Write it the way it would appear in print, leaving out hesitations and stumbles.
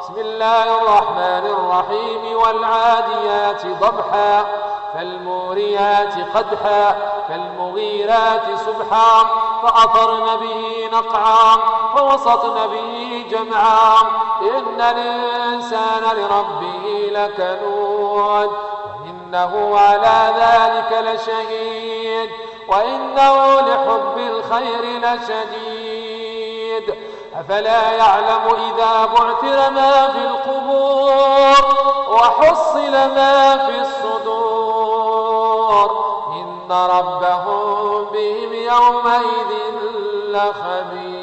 بسم الله الرحمن الرحيم والعاديات ضبحا فالموريات قدحا فالمغيرات صبحا فأثرن به نقعا فوسطن به جمعا إن الإنسان لربه لكنود وإنه على ذلك لشهيد وإنه لحب الخير لشديد أفلا يعلم إذا بعثر ما في القبور وحصل ما في الصدور إن ربهم بهم يومئذ لخبير.